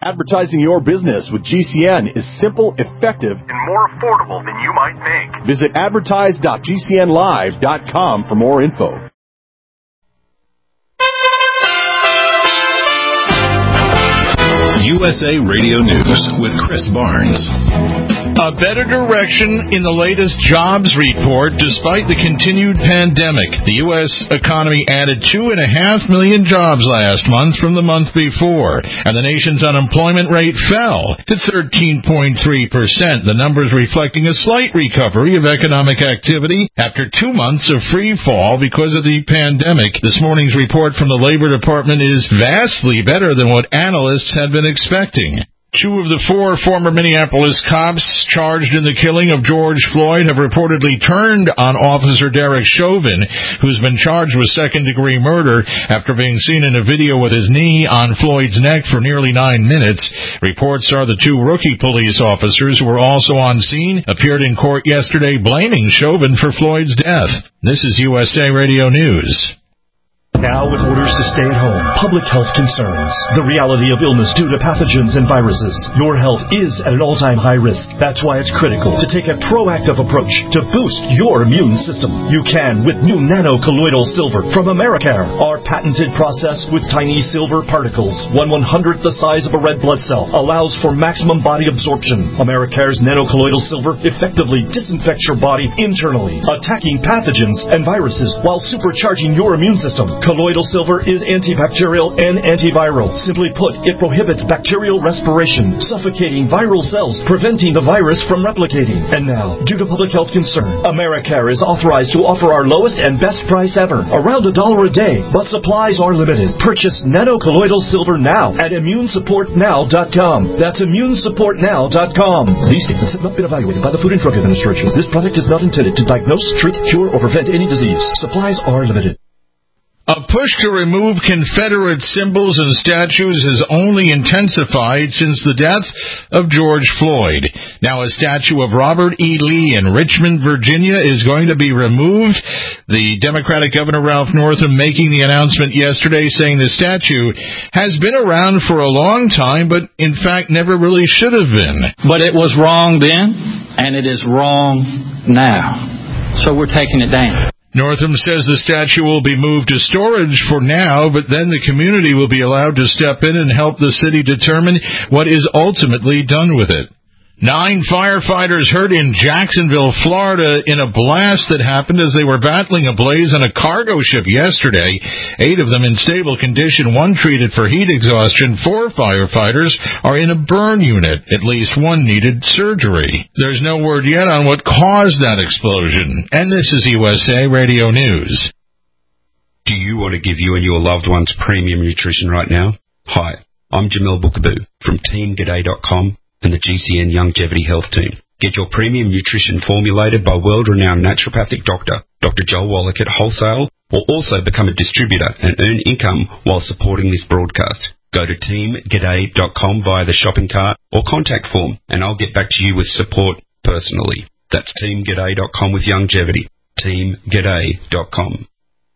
Advertising your business with GCN is simple, effective, and more affordable than you might think. Visit advertise.gcnlive.com for more info. USA Radio News with Chris Barnes. A better direction in the latest jobs report despite the continued pandemic. The U.S. economy added 2.5 million jobs last month from the month before, and the nation's unemployment rate fell to 13.3%. The numbers reflecting a slight recovery of economic activity after 2 months of free fall because of the pandemic. This morning's report from the Labor Department is vastly better than what analysts had been expecting. 2 of the 4 former Minneapolis cops charged in the killing of George Floyd have reportedly turned on Officer Derek Chauvin, who's been charged with second-degree murder after being seen in a video with his knee on Floyd's neck for nearly 9 minutes. Reports are the 2 rookie police officers who were also on scene appeared in court yesterday blaming Chauvin for Floyd's death. This is USA Radio News. Now with orders to stay at home, public health concerns, the reality of illness due to pathogens and viruses. Your health is at an all-time high risk. That's why it's critical to take a proactive approach to boost your immune system. You can with new nano-colloidal silver from Americare. Our patented process with tiny silver particles, 1/100th the size of a red blood cell, allows for maximum body absorption. Americare's nano-colloidal silver effectively disinfects your body internally, attacking pathogens and viruses while supercharging your immune system. Colloidal silver is antibacterial and antiviral. Simply put, it prohibits bacterial respiration, suffocating viral cells, preventing the virus from replicating. And now, due to public health concern, Americare is authorized to offer our lowest and best price ever, around $1 a day, but supplies are limited. Purchase nano-colloidal silver now at immunesupportnow.com. That's immunesupportnow.com. These statements have not been evaluated by the Food and Drug Administration. This product is not intended to diagnose, treat, cure, or prevent any disease. Supplies are limited. A push to remove Confederate symbols and statues has only intensified since the death of George Floyd. Now a statue of Robert E. Lee in Richmond, Virginia is going to be removed. The Democratic Governor Ralph Northam making the announcement yesterday saying the statue has been around for a long time, but in fact never really should have been. But it was wrong then, and it is wrong now. So we're taking it down. Northam says the statue will be moved to storage for now, but then the community will be allowed to step in and help the city determine what is ultimately done with it. 9 firefighters hurt in Jacksonville, Florida, in a blast that happened as they were battling a blaze on a cargo ship yesterday. 8 of them in stable condition, 1 treated for heat exhaustion. 4 firefighters are in a burn unit. At least 1 needed surgery. There's no word yet on what caused that explosion. And this is USA Radio News. Do you want to give you and your loved ones premium nutrition right now? Hi, I'm Jamil Bookaboo from TeamGaday.com. and the GCN Longevity Health Team. Get your premium nutrition formulated by world-renowned naturopathic doctor, Dr. Joel Wallach at Wholesale, or also become a distributor and earn income while supporting this broadcast. Go to teamgaday.com via the shopping cart or contact form, and I'll get back to you with support personally. That's teamgaday.com with longevity. teamgaday.com.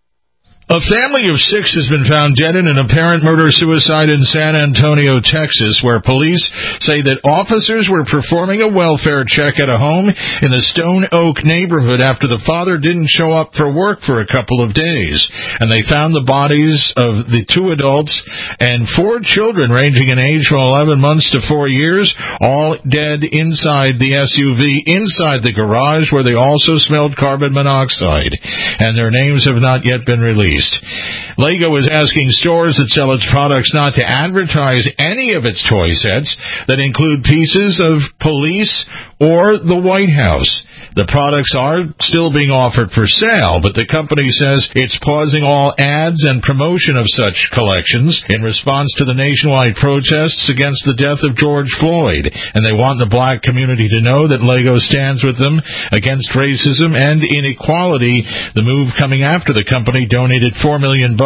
A family of 6 has been found dead in an apparent murder-suicide in San Antonio, Texas, where police say that officers were performing a welfare check at a home in the Stone Oak neighborhood after the father didn't show up for work for a couple of days. And they found the bodies of the 2 adults and 4 children ranging in age from 11 months to 4 years, all dead inside the SUV, inside the garage, where they also smelled carbon monoxide. And their names have not yet been released. Lego is asking stores that sell its products not to advertise any of its toy sets that include pieces of police or the White House. The products are still being offered for sale, but the company says it's pausing all ads and promotion of such collections in response to the nationwide protests against the death of George Floyd, and they want the black community to know that Lego stands with them against racism and inequality. The move coming after the company donated $4 million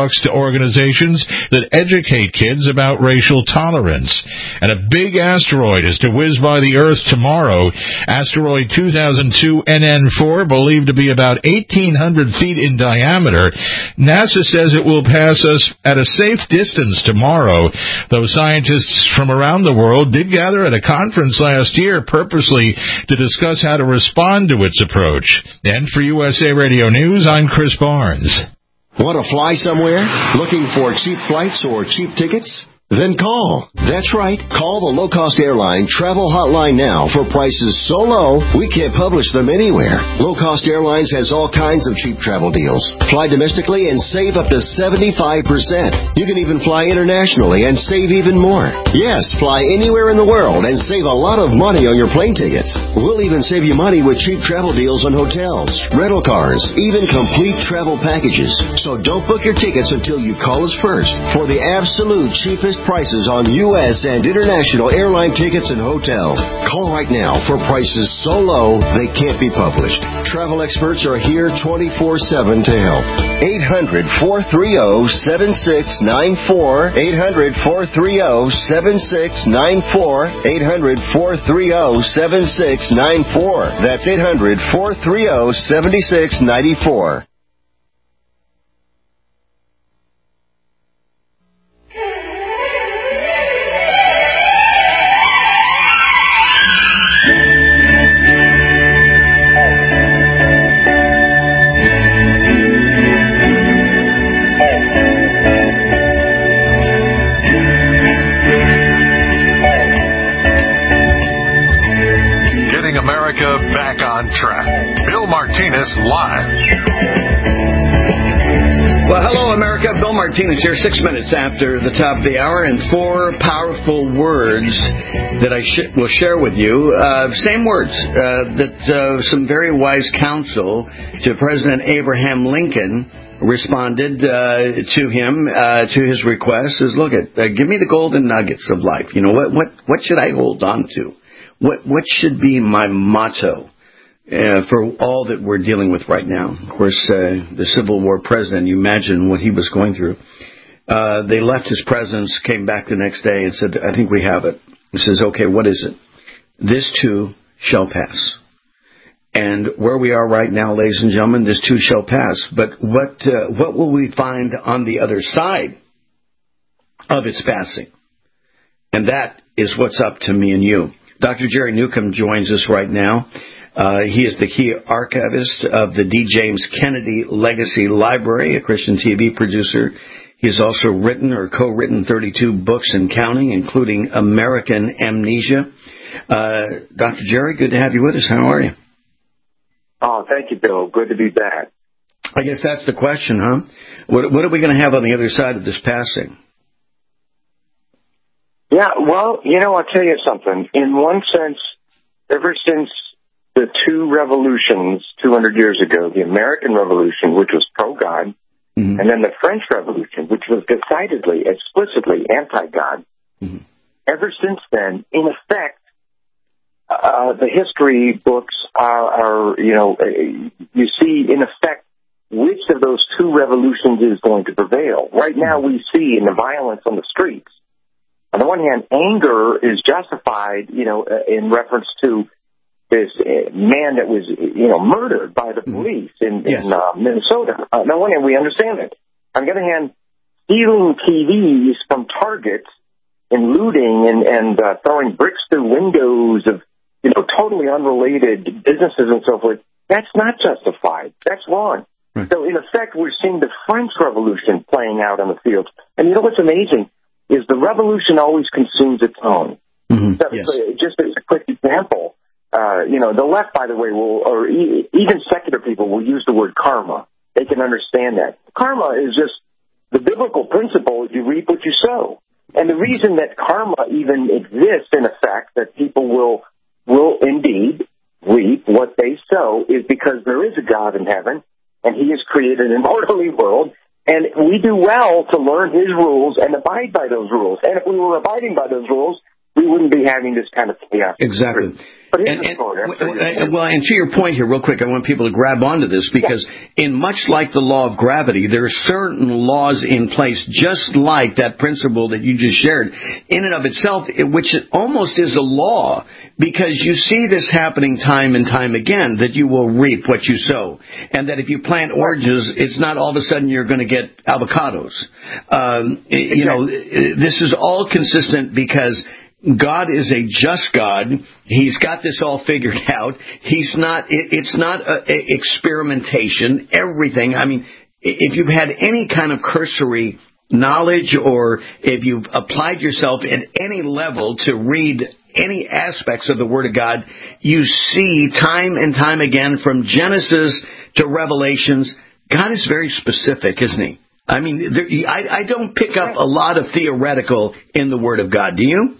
bucks to organizations that educate kids about racial tolerance. And a big asteroid is to whiz by the Earth tomorrow. Asteroid 2002 NN4, believed to be about 1,800 feet in diameter. NASA says it will pass us at a safe distance tomorrow, though scientists from around the world did gather at a conference last year purposely to discuss how to respond to its approach. And for USA Radio News, I'm Chris Barnes. Want to fly somewhere? Looking for cheap flights or cheap tickets? Then call. That's right. Call the low-cost airline travel hotline now for prices so low we can't publish them anywhere. Low-cost airlines has all kinds of cheap travel deals. Fly domestically and save up to 75%. You can even fly internationally and save even more. Yes, fly anywhere in the world and save a lot of money on your plane tickets. We'll even save you money with cheap travel deals on hotels, rental cars, even complete travel packages. So don't book your tickets until you call us first for the absolute cheapest prices on U.S. and international airline tickets and hotels. Call right now for prices so low they can't be published. Travel experts are here 24/7 to help. 800-430-7694. 800-430-7694. 800-430-7694. That's 800-430-7694. America back on track. Bill Martinez live. Well, hello, America. Bill Martinez here, 6 minutes after the top of the hour, and 4 powerful words that I will share with you. Same words that some very wise counsel to President Abraham Lincoln responded to him, to his request, is, look, give me the golden nuggets of life. You know, what should I hold on to? What should be my motto for all that we're dealing with right now? Of course, the Civil War president, you imagine what he was going through. They left his presence, came back the next day and said, I think we have it. He says, okay, what is it? This too shall pass. And where we are right now, ladies and gentlemen, this too shall pass. But what will we find on the other side of its passing? And that is what's up to me and you. Dr. Jerry Newcomb joins us right now. He is the key archivist of the D. James Kennedy Legacy Library, a Christian TV producer. He has also written or co-written 32 books and counting, including American Amnesia. Dr. Jerry, good to have you with us. How are you? Oh, thank you, Bill. Good to be back. I guess that's the question, huh? What are we going to have on the other side of this passing? Yeah, well, I'll tell you something. In one sense, ever since the 2 revolutions 200 years ago, the American Revolution, which was pro-God, and then the French Revolution, which was decidedly, explicitly anti-God, ever since then, in effect, the history books are, you see, in effect, which of those 2 revolutions is going to prevail. Right now, we see in the violence on the streets, on the one hand, anger is justified, in reference to this man that was, murdered by the police in Minnesota. On the one hand, we understand it. On the other hand, stealing TVs from Target and looting and throwing bricks through windows of, totally unrelated businesses and so forth, that's not justified. That's wrong. Right. So, in effect, we're seeing the French Revolution playing out on the field. And you know what's amazing is the revolution always consumes its own. So, just as a quick example, the left, by the way, or even secular people will use the word karma. They can understand that. Karma is just the biblical principle: you reap what you sow. And the reason that karma even exists, in effect, that people will indeed reap what they sow, is because there is a God in heaven, and He has created an orderly world. And we do well to learn His rules and abide by those rules. And if we were abiding by those rules, we we wouldn't be having this kind of chaos. Exactly. But and to your point here, real quick, I want people to grab onto this because in much like the law of gravity, there are certain laws in place, just like that principle that you just shared, in and of itself, which almost is a law, because you see this happening time and time again, that you will reap what you sow, and that if you plant oranges, it's not all of a sudden you're going to get avocados. You know, this is all consistent because God is a just God. He's got this all figured out. It's not experimentation. Everything. I mean, if you've had any kind of cursory knowledge or if you've applied yourself at any level to read any aspects of the Word of God, you see time and time again from Genesis to Revelations, God is very specific, isn't He? I mean, I don't pick up a lot of theoretical in the Word of God. Do you?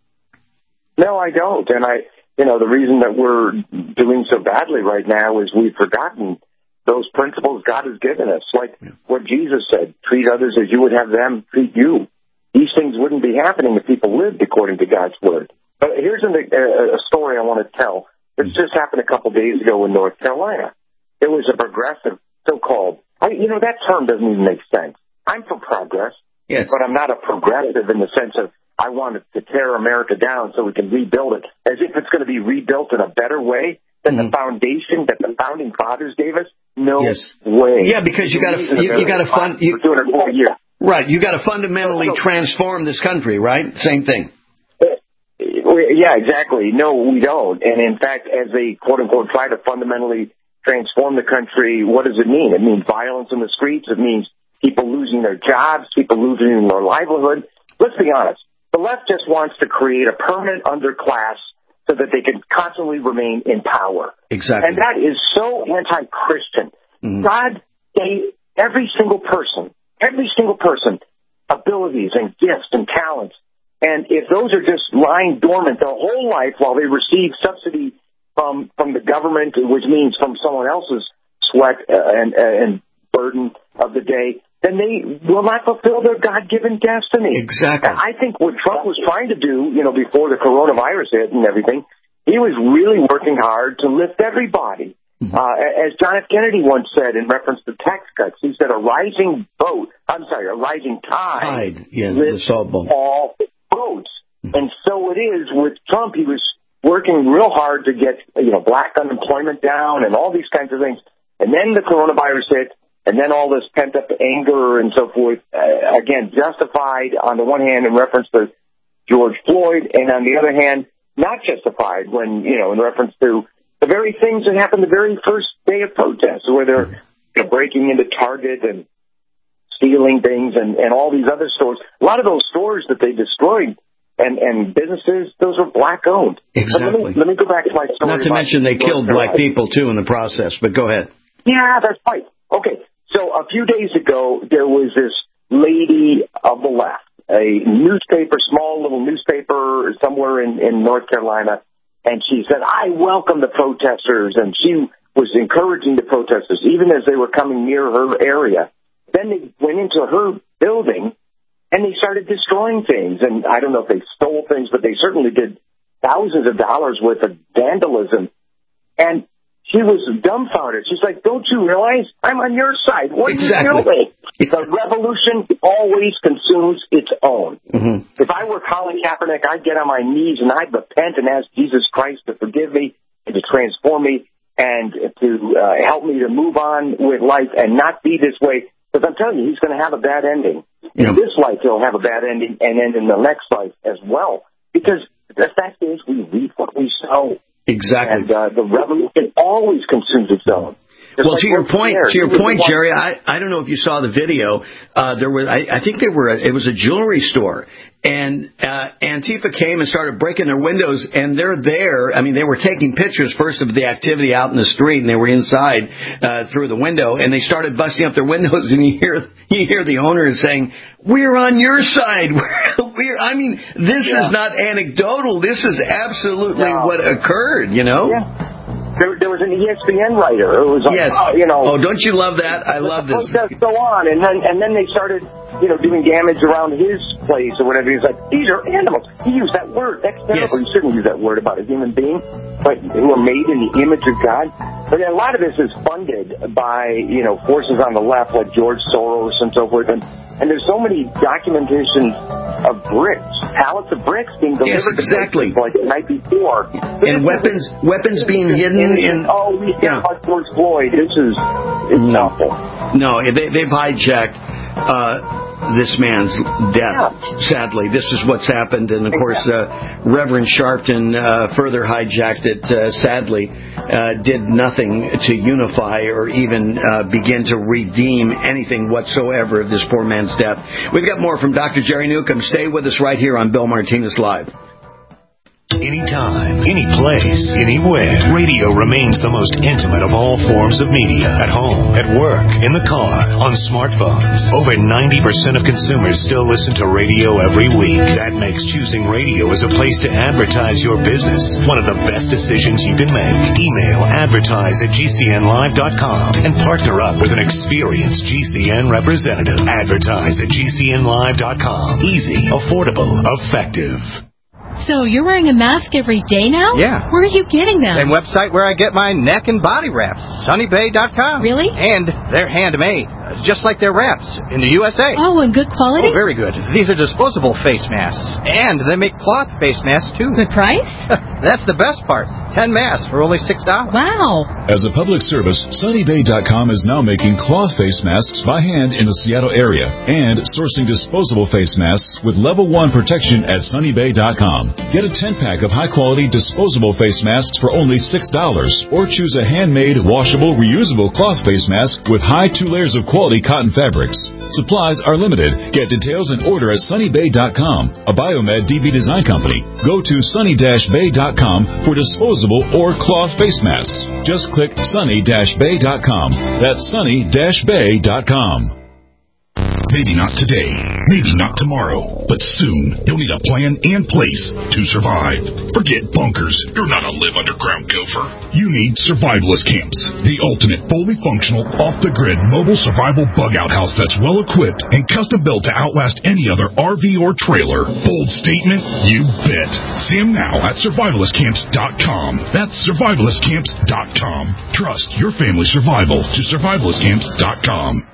No, I don't. And the reason that we're doing so badly right now is we've forgotten those principles God has given us. Like what Jesus said, treat others as you would have them treat you. These things wouldn't be happening if people lived according to God's Word. But here's a story I want to tell. This just happened a couple days ago in North Carolina. There was a progressive, so-called, that term doesn't even make sense. I'm for progress, but I'm not a progressive in the sense of I want to tear America down so we can rebuild it, as if it's going to be rebuilt in a better way than the foundation that the founding fathers gave us. No way. Yeah, because you got to fund. For 240 years. Right, you got to fundamentally transform this country. Right, same thing. Yeah, exactly. No, we don't. And in fact, as they quote unquote try to fundamentally transform the country, what does it mean? It means violence in the streets. It means people losing their jobs, people losing their livelihood. Let's be honest. The left just wants to create a permanent underclass so that they can constantly remain in power. Exactly. And that is so anti-Christian. God gave every single person, abilities and gifts and talents. And if those are just lying dormant their whole life while they receive subsidy from the government, which means from someone else's sweat and burden of the day, then they will not fulfill their God-given destiny. Exactly. I think what Trump was trying to do, before the coronavirus hit and everything, he was really working hard to lift everybody. As John F. Kennedy once said in reference to tax cuts, he said a rising tide lifts all boats. And so it is with Trump. He was working real hard to get, black unemployment down and all these kinds of things. And then the coronavirus hit. And then all this pent-up anger and so forth, again, justified on the one hand in reference to George Floyd, and on the other hand, not justified when, in reference to the very things that happened the very first day of protests, where they're breaking into Target and stealing things and all these other stores. A lot of those stores that they destroyed and businesses, those were black-owned. Exactly. Let me go back to my story. Not to mention they killed black people, too, in the process, but go ahead. Yeah, that's right. Okay. So a few days ago, there was this lady of the left, a small little newspaper somewhere in North Carolina, and she said, I welcome the protesters, and she was encouraging the protesters, even as they were coming near her area. Then they went into her building, and they started destroying things, and I don't know if they stole things, but they certainly did thousands of dollars worth of vandalism, and she was dumbfounded. She's like, don't you realize I'm on your side? What are you doing? The revolution always consumes its own. If I were Colin Kaepernick, I'd get on my knees and I'd repent and ask Jesus Christ to forgive me and to transform me and to help me to move on with life and not be this way. Because I'm telling you, he's going to have a bad ending. In this life, he'll have a bad ending, and then in the next life as well. Because the fact is, we reap what we sow. Exactly. And the revolution always consumes its own. Well, to your point, Jerry, I don't know if you saw the video. It was a jewelry store, and Antifa came and started breaking their windows, and they're there. I mean, they were taking pictures first of the activity out in the street, and they were inside through the window, and they started busting up their windows, and you hear the owner saying, "We're on your side." I mean, this is not anecdotal. This is absolutely what occurred. Yeah. There was an ESPN writer who was like, Oh, don't you love that? I love this. Protests go on, and then they started doing damage around his place or whatever. He's like, these are animals. He used that word. That's terrible. Yes. You shouldn't use that word about a human being, but who are made in the image of God. But a lot of this is funded by, forces on the left like George Soros and so forth. And there's so many documentations of bricks, pallets of bricks being delivered Yes, exactly. to places like the night before. And weapons being hidden in... Oh, we can't watch George Floyd. It's awful. No, they've hijacked this man's death, sadly. This is what's happened. And, of course, Reverend Sharpton further hijacked it, sadly, did nothing to unify or even begin to redeem anything whatsoever of this poor man's death. We've got more from Dr. Jerry Newcomb. Stay with us right here on Bill Martinez Live. Anytime, any place, anywhere. Radio remains the most intimate of all forms of media. At home, at work, in the car, on smartphones. Over 90% of consumers still listen to radio every week. That makes choosing radio as a place to advertise your business one of the best decisions you can make. Email advertise@gcnlive.com and partner up with an experienced GCN representative. Advertise@gcnlive.com. Easy, affordable, effective. So you're wearing a mask every day now? Yeah. Where are you getting them? Same website where I get my neck and body wraps, sunnybay.com. Really? And they're handmade, just like their wraps in the USA. Oh, and good quality? Oh, very good. These are disposable face masks. And they make cloth face masks, too. Good price? That's the best part. 10 masks for only $6. Wow. As a public service, sunnybay.com is now making cloth face masks by hand in the Seattle area and sourcing disposable face masks with level 1 protection at sunnybay.com. Get a 10-pack of high-quality disposable face masks for only $6 or choose a handmade, washable, reusable cloth face mask with high 2 layers of quality cotton fabrics. Supplies are limited. Get details and order at sunnybay.com, a Biomed DB design company. Go to sunny-bay.com for disposable or cloth face masks. Just click sunny-bay.com. That's sunny-bay.com. Maybe not today, maybe not tomorrow, but soon you'll need a plan and place to survive. Forget bunkers. You're not a live underground gopher. You need Survivalist Camps, the ultimate fully functional, off-the-grid mobile survival bug-out house that's well-equipped and custom-built to outlast any other RV or trailer. Bold statement? You bet. See them now at survivalistcamps.com. That's survivalistcamps.com. Trust your family's survival to survivalistcamps.com.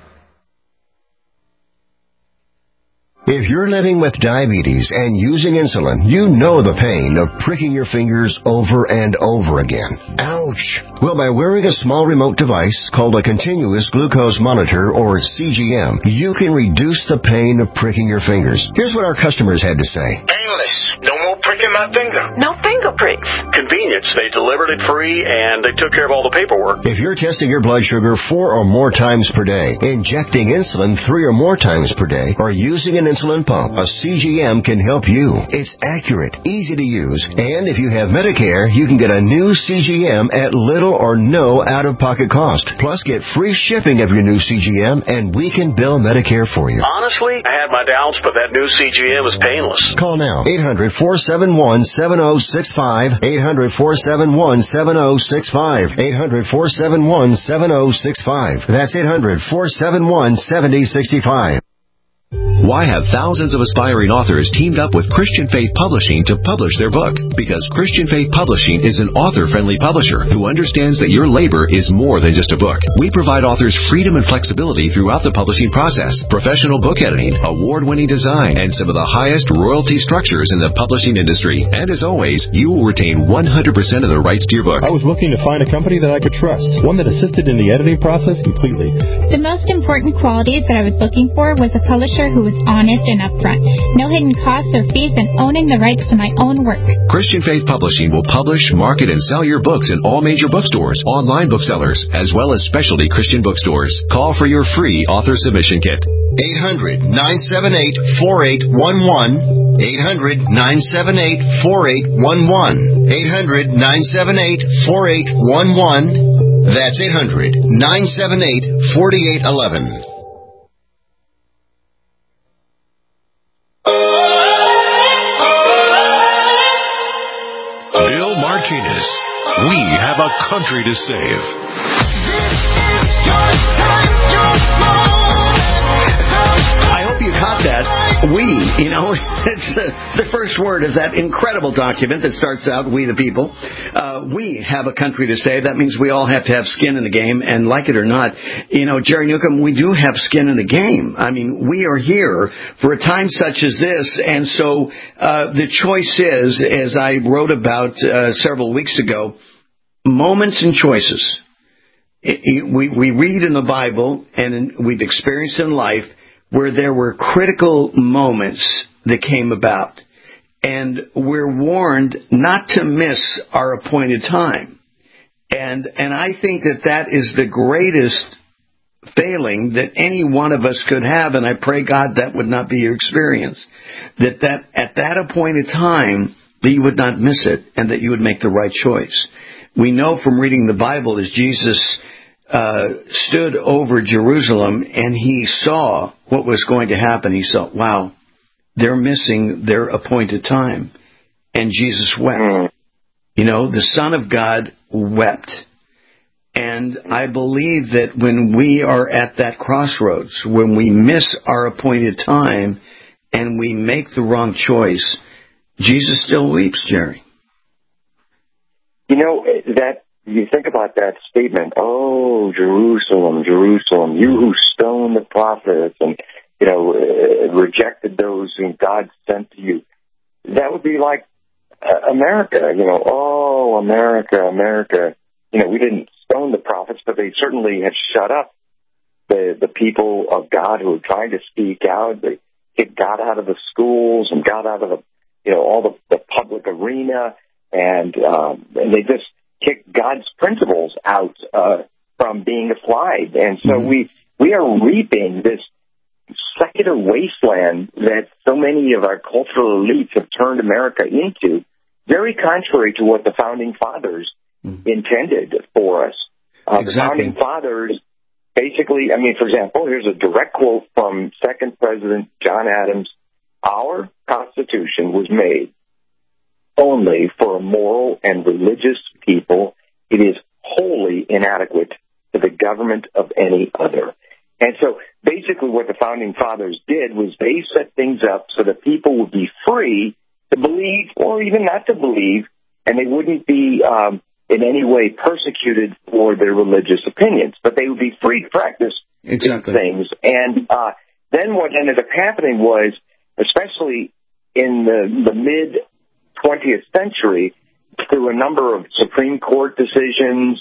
If you're living with diabetes and using insulin, you know the pain of pricking your fingers over and over again. Ouch! Well, by wearing a small remote device called a continuous glucose monitor, or CGM, you can reduce the pain of pricking your fingers. Here's what our customers had to say. Painless. No more pricking my finger. No finger pricks. Convenience. They delivered it free and they took care of all the paperwork. If you're testing your blood sugar 4 or more times per day, injecting insulin 3 or more times per day, or using an insulin pump, a CGM can help you. It's accurate, easy to use, and if you have Medicare, you can get a new CGM at little or no out-of-pocket cost. Plus, get free shipping of your new CGM, and we can bill Medicare for you. Honestly, I had my doubts, but that new CGM is painless. Call now. 800-471-7065. 800-471-7065. 800-471-7065. That's 800-471-7065. Why have thousands of aspiring authors teamed up with Christian Faith Publishing to publish their book? Because Christian Faith Publishing is an author-friendly publisher who understands that your labor is more than just a book. We provide authors freedom and flexibility throughout the publishing process, professional book editing, award-winning design, and some of the highest royalty structures in the publishing industry. And as always, you will retain 100% of the rights to your book. I was looking to find a company that I could trust, one that assisted in the editing process completely. The most important qualities that I was looking for was a publisher who was honest and upfront, no hidden costs or fees, and owning the rights to my own work. Christian Faith Publishing will publish, market, and sell your books in all major bookstores, online booksellers, as well as specialty Christian bookstores. Call for your free author submission kit. 800-978-4811. 800-978-4811. 800-978-4811. That's 800-978-4811. Bill Martinez. We have a country to save. I hope you caught that. We, it's the first word of that incredible document that starts out, we the people. We have a country to save. That means we all have to have skin in the game, and like it or not, Jerry Newcomb, we do have skin in the game. I mean, we are here for a time such as this, and so the choice is, as I wrote about several weeks ago, moments and choices. We read in the Bible, and we've experienced in life, where there were critical moments that came about. And we're warned not to miss our appointed time. And I think that is the greatest failing that any one of us could have, and I pray, God, that would not be your experience. That at that appointed time, that you would not miss it, and that you would make the right choice. We know from reading the Bible, as Jesus stood over Jerusalem and he saw what was going to happen, he saw, wow, they're missing their appointed time. And Jesus wept. The Son of God wept. And I believe that when we are at that crossroads, when we miss our appointed time and we make the wrong choice, Jesus still weeps, Jerry. That you think about that statement, oh, Jerusalem, Jerusalem, you who stoned the prophets and, rejected those whom God sent to you. That would be like America, oh, America, America. We didn't stone the prophets, but they certainly have shut up the people of God who are trying to speak out. They kicked God out of the schools and God out of all the public arena, and they just kicked God's principles out from being applied. And so we are reaping this secular wasteland that so many of our cultural elites have turned America into, very contrary to what the Founding Fathers intended for us. The Founding Fathers basically, for example, here's a direct quote from Second President John Adams. Our Constitution was made only for a moral and religious people. It is wholly inadequate to the government of any other. And so basically what the Founding Fathers did was they set things up so that people would be free to believe or even not to believe, and they wouldn't be in any way persecuted for their religious opinions, but they would be free to practice these things. And then what ended up happening was, especially in the mid-20th century, through a number of Supreme Court decisions,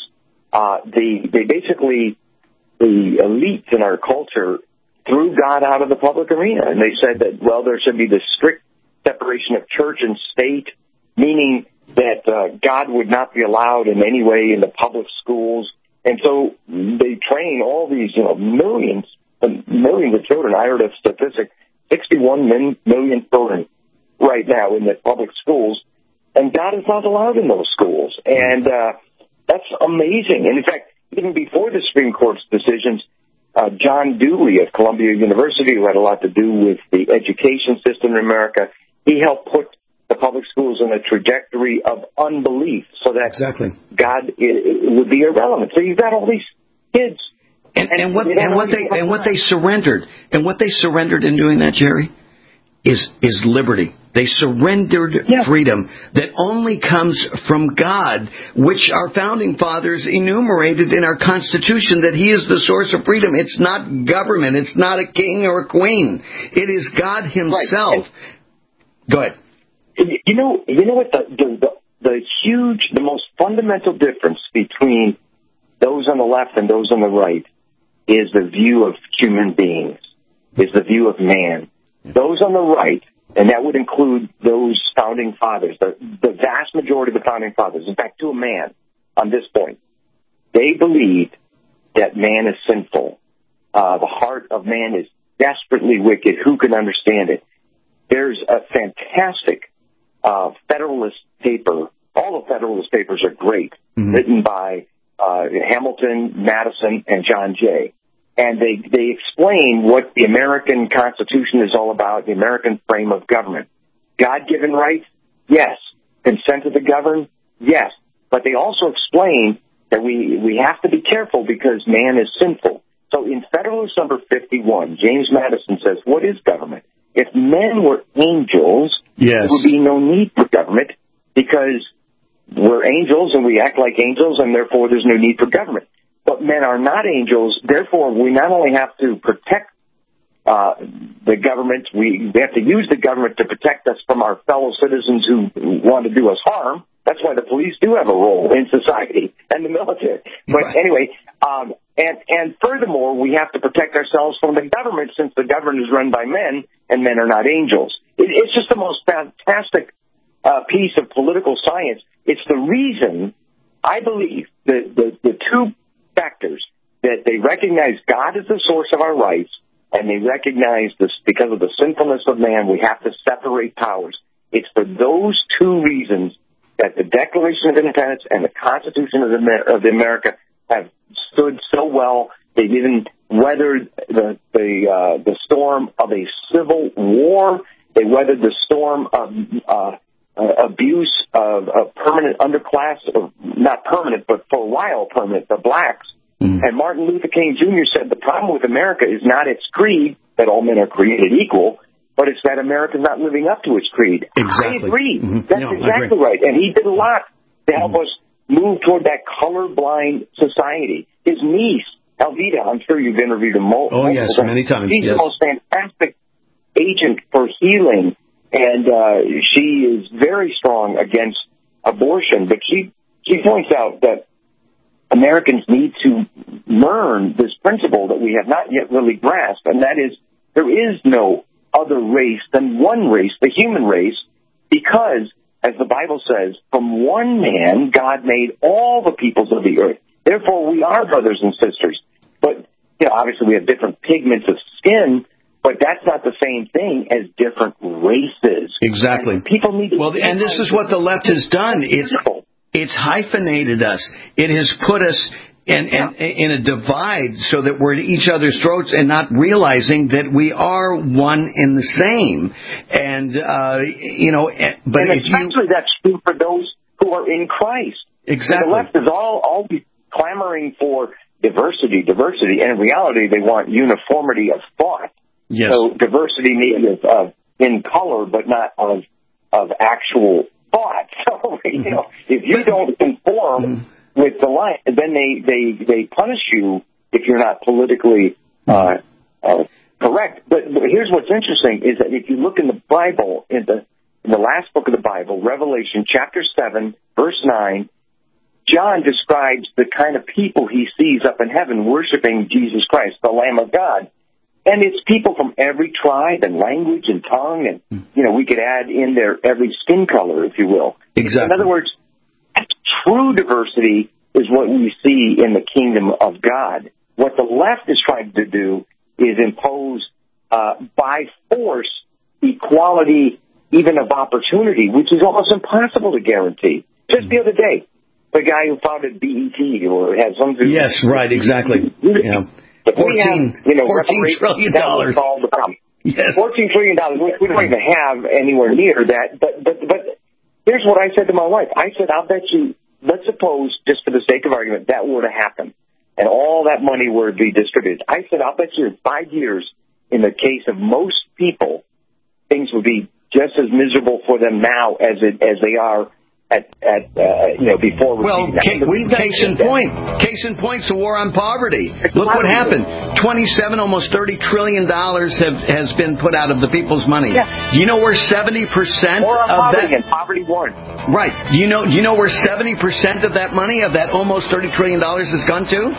they basically, the elites in our culture threw God out of the public arena. And they said that, well, there should be this strict separation of church and state, meaning that God would not be allowed in any way in the public schools. And so they train all these, millions of children. I heard a statistic, 61 million children right now in the public schools, and God is not allowed in those schools. And that's amazing. And in fact, even before the Supreme Court's decisions, John Dewey of Columbia University, who had a lot to do with the education system in America, he helped put the public schools in a trajectory of unbelief so that God would be irrelevant. So you've got all these kids. And what they surrendered in doing that, Jerry, is liberty. They surrendered freedom that only comes from God, which our Founding Fathers enumerated in our Constitution, that He is the source of freedom. It's not government. It's not a king or a queen. It is God Himself. Go ahead. You know what the most fundamental difference between those on the left and those on the right is the view of human beings, is the view of man. Those on the right, and that would include those Founding Fathers, the vast majority of the Founding Fathers, in fact, to a man on this point, they believed that man is sinful. The heart of man is desperately wicked. Who can understand it? There's a fantastic Federalist paper. All the Federalist papers are great, written by Hamilton, Madison, and John Jay. And they explain what the American Constitution is all about, the American frame of government. God-given rights? Yes. Consent to the governed? Yes. But they also explain that we have to be careful because man is sinful. So in Federalist number 51, James Madison says, what is government? If men were angels, there would be no need for government because we're angels and we act like angels, and therefore there's no need for government. But men are not angels, therefore we not only have to protect the government, we have to use the government to protect us from our fellow citizens who want to do us harm. That's why the police do have a role in society and the military. But anyway, and furthermore, we have to protect ourselves from the government since the government is run by men and men are not angels. It's just the most fantastic piece of political science. It's the reason, I believe, the two factors, that they recognize God as the source of our rights, and they recognize this because of the sinfulness of man, we have to separate powers. It's for those two reasons that the Declaration of Independence and the Constitution of America have stood so well. They've even weathered the storm of a civil war. They weathered the storm of abuse of a permanent underclass, or not permanent, but for a while permanent, the blacks. And Martin Luther King Jr. said the problem with America is not its creed, that all men are created equal, but it's that America's not living up to its creed. Exactly. I agree. That's exactly right. And he did a lot to help us move toward that colorblind society. His niece, Alveda, I'm sure you've interviewed him multiple times. Many times. She's the most fantastic agent for healing, and she is very strong against abortion. But she points out that Americans need to learn this principle that we have not yet really grasped, and that is there is no other race than one race, the human race, because, as the Bible says, from one man God made all the peoples of the earth. Therefore, we are brothers and sisters. But, obviously we have different pigments of skin, but that's not the same thing as different races. Exactly. And people need to and this is what the left has done. It's hyphenated us. It has put us in a divide so that we're at each other's throats and not realizing that we are one and the same. And, but and especially that's true for those who are in Christ. Exactly. The left is always clamoring for diversity, and in reality they want uniformity of thought. Yes. So diversity maybe in color, but not of actual thought. So, if you don't conform with the line, then they punish you if you're not politically correct. But here's what's interesting is that if you look in the Bible, in the last book of the Bible, Revelation chapter 7, verse 9, John describes the kind of people he sees up in heaven worshiping Jesus Christ, the Lamb of God. And it's people from every tribe and language and tongue, and, we could add in there every skin color, if you will. Exactly. In other words, true diversity is what we see in the kingdom of God. What the left is trying to do is impose, by force, equality, even of opportunity, which is almost impossible to guarantee. Just the other day, the guy who founded BET or had some... Yes, right, exactly. Yeah. $14 trillion. Yes. $14 trillion. We don't even have anywhere near that. But here's what I said to my wife. I said, I'll bet you, let's suppose, just for the sake of argument, that were to happen, and all that money were to be distributed. I said, I'll bet you in 5 years, in the case of most people, things would be just as miserable for them now as they are before. Well, case in point's the war on poverty. Look what happened. 27, almost $30 trillion has been put out of the people's money. Yeah. Do you know where 70% of that? And poverty won. Right. Do you know where 70% of that money, of that almost $30 trillion, has gone to?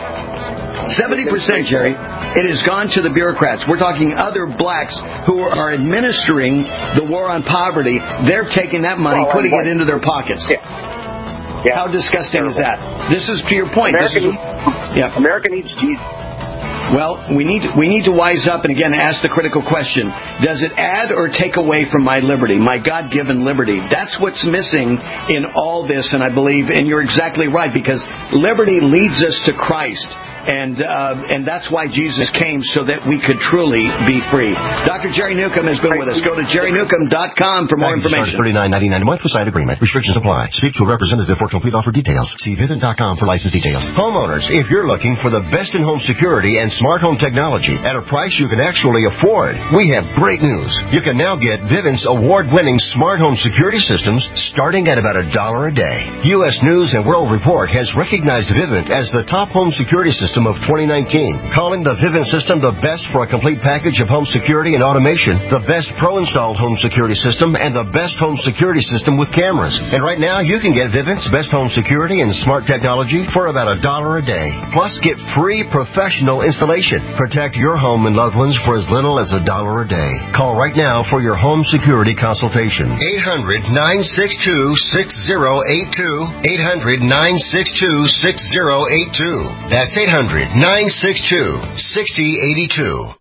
70%, Jerry. It has gone to the bureaucrats. We're talking other blacks who are administering the war on poverty. They're taking that money, putting it into their pockets. Yeah. How disgusting is that? This is to your point. America needs Jesus. Well, we need to wise up and again ask the critical question: does it add or take away from my liberty, my God-given liberty? That's what's missing in all this, and I believe, and you're exactly right, because liberty leads us to Christ. And that's why Jesus came, so that we could truly be free. Dr. Jerry Newcomb has been with us. Go to jerrynewcomb.com for more information. $39.99 a month with side agreement. Restrictions apply. Speak to a representative for complete offer details. See Vivint.com for license details. Homeowners, if you're looking for the best in-home security and smart home technology at a price you can actually afford, we have great news. You can now get Vivint's award-winning smart home security systems starting at about $1 a day. U.S. News and World Report has recognized Vivint as the top home security system of 2019, calling the Vivint system the best for a complete package of home security and automation, the best pro-installed home security system, and the best home security system with cameras. And right now, you can get Vivint's best home security and smart technology for about $1 a day. Plus, get free professional installation. Protect your home and loved ones for as little as $1 a day. Call right now for your home security consultation. 800-962-6082. 800-962-6082. That's 800-962-6082.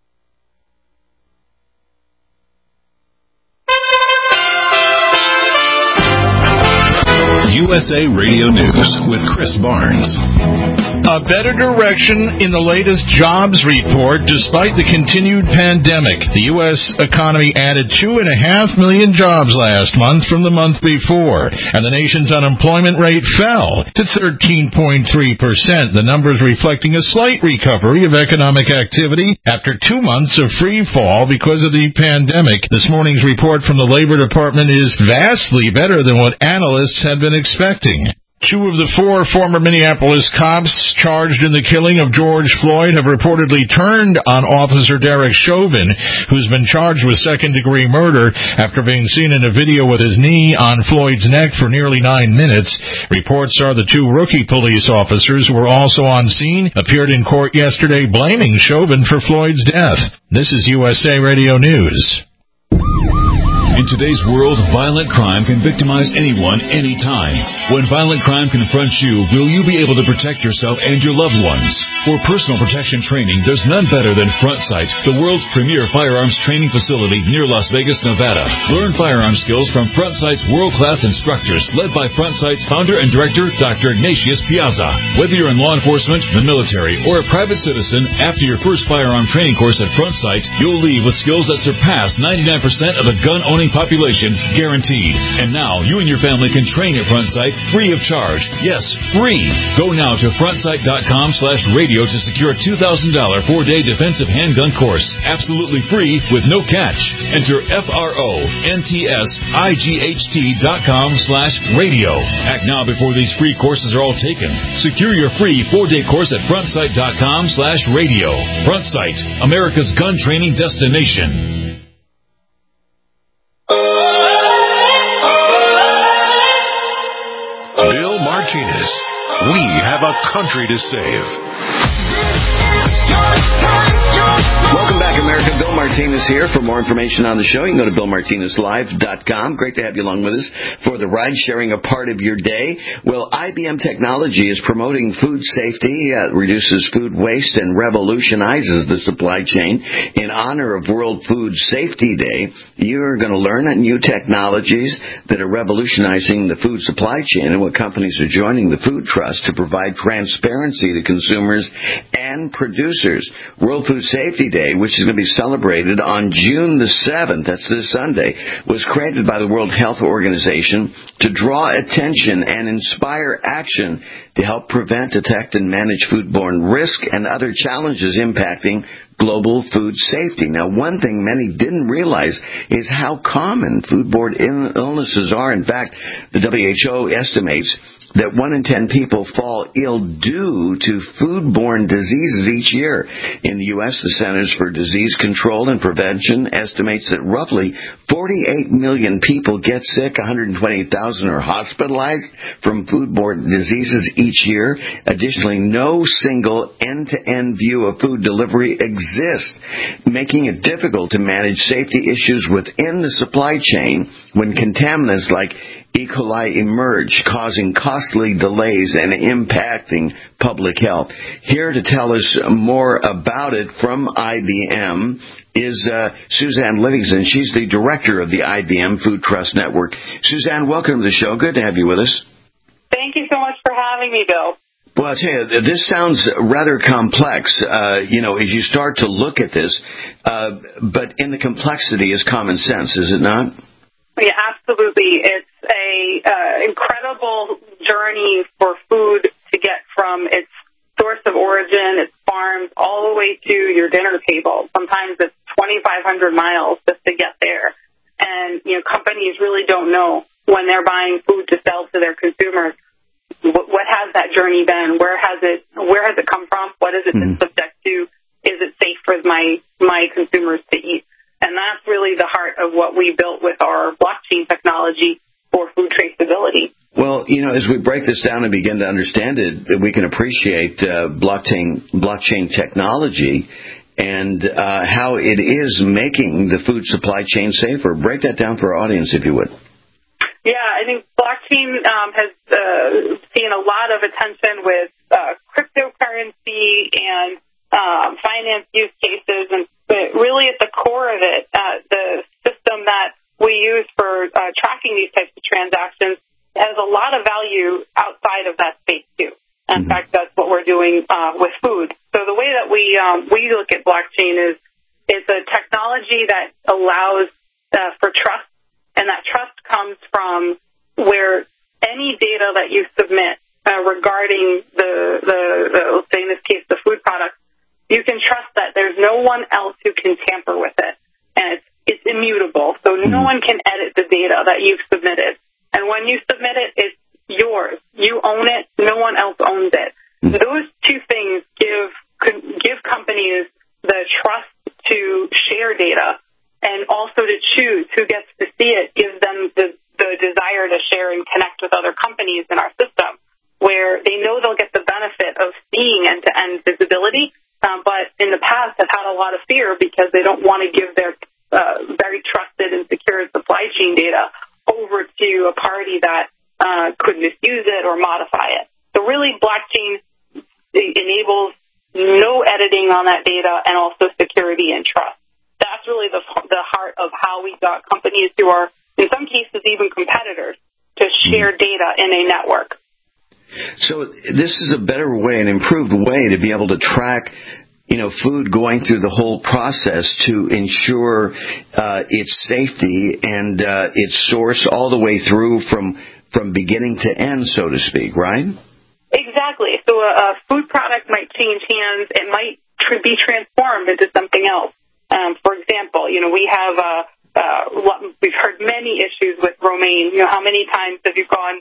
USA Radio News with Chris Barnes. A better direction in the latest jobs report despite the continued pandemic. The U.S. economy added 2.5 million jobs last month from the month before, and the nation's unemployment rate fell to 13.3%, the numbers reflecting a slight recovery of economic activity after 2 months of free fall because of the pandemic. This morning's report from the Labor Department is vastly better than what analysts had been expecting. 2 of the 4 former Minneapolis cops charged in the killing of George Floyd have reportedly turned on Officer Derek Chauvin, who's been charged with second-degree murder after being seen in a video with his knee on Floyd's neck for nearly 9 minutes. Reports are the 2 rookie police officers who were also on scene appeared in court yesterday blaming Chauvin for Floyd's death. This is USA Radio News. In today's world, violent crime can victimize anyone, anytime. When violent crime confronts you, will you be able to protect yourself and your loved ones? For personal protection training, there's none better than Front Sight, the world's premier firearms training facility near Las Vegas, Nevada. Learn firearm skills from Front Sight's world-class instructors, led by Front Sight's founder and director, Dr. Ignatius Piazza. Whether you're in law enforcement, the military, or a private citizen, after your first firearm training course at Front Sight, you'll leave with skills that surpass 99% of the gun-owning population, guaranteed. And now, you and your family can train at Front Sight free of charge. Yes, free. Go now to frontsight.com/radio to secure a $2,000 4-day defensive handgun course. Absolutely free with no catch. Enter FRONTSIGHT.com/radio. Act now before these free courses are all taken. Secure your free 4-day course at frontsight.com/radio. Front Sight, America's gun training destination. Bill Martinez. We have a country to save. Welcome back, America. Bill Martinez here. For more information on the show, you can go to BillMartinezLive.com. Great to have you along with us for the ride, sharing a part of your day. Well, IBM Technology is promoting food safety, reduces food waste, and revolutionizes the supply chain. In honor of World Food Safety Day, you're going to learn new technologies that are revolutionizing the food supply chain and what companies are joining the Food Trust to provide transparency to consumers and producers. World Food Safety Day, which is going to be celebrated on June the 7th, that's this Sunday, was created by the World Health Organization to draw attention and inspire action to help prevent, detect, and manage foodborne risk and other challenges impacting global food safety. Now, one thing many didn't realize is how common foodborne illnesses are. In fact, the WHO estimates that 1 in 10 people fall ill due to foodborne diseases each year. In the U.S., the Centers for Disease Control and Prevention estimates that roughly 48 million people get sick, 128,000 are hospitalized from foodborne diseases each year. Additionally, no single end-to-end view of food delivery exists, making it difficult to manage safety issues within the supply chain when contaminants like E. coli emerge, causing costly delays and impacting public health. Here to tell us more about it from IBM is Suzanne Livingston. She's the director of the IBM Food Trust Network. Suzanne, welcome to the show. Good to have you with us. Thank you so much for having me, Bill. Well, I'll tell you, this sounds rather complex, as you start to look at this. But in the complexity is common sense, is it not? Yeah, absolutely. It's a incredible journey for food to get from its source of origin, its farms, all the way to your dinner table. Sometimes it's 2,500 miles just to get there. And, companies really don't know when they're buying food to sell to their consumers. What has that journey been? Where has it come from? What has it been subject to? Is it safe for my consumers to eat? And that's really the heart of what we built with our blockchain technology for food traceability. Well, as we break this down and begin to understand it, we can appreciate blockchain technology and how it is making the food supply chain safer. Break that down for our audience, if you would. Yeah, I think blockchain has seen a lot of attention with cryptocurrency and finance use cases, and really at the core of it, the system that we use for tracking these types of transactions has a lot of value outside of that space too. In fact, that's what we're doing with food. So the way that we look at blockchain is it's a technology that allows for trust. And that trust comes from where any data that you submit regarding let's say in this case, the food product, you can trust that there's no one else who can tamper with it. And it's immutable. So no one can edit the data that you've submitted. And when you submit it, it's yours. You own it. No one else owns it. Those two things give companies the trust to share data. And also to choose who gets to see it gives them the desire to share and connect with other companies in our system, where they know they'll get the benefit of seeing end-to-end visibility, but in the past have had a lot of fear because they don't want to give their very trusted and secure supply chain data over to a party that could misuse it or modify it. So really, blockchain enables no editing on that data and also security and trust. That's really the heart of how we got companies who are, in some cases, even competitors, to share data in a network. So this is a better way, an improved way to be able to track, food going through the whole process to ensure its safety and its source all the way through from beginning to end, so to speak, right? Exactly. So a food product might change hands. It might be transformed into something else. For example, we have we've heard many issues with romaine. How many times have you gone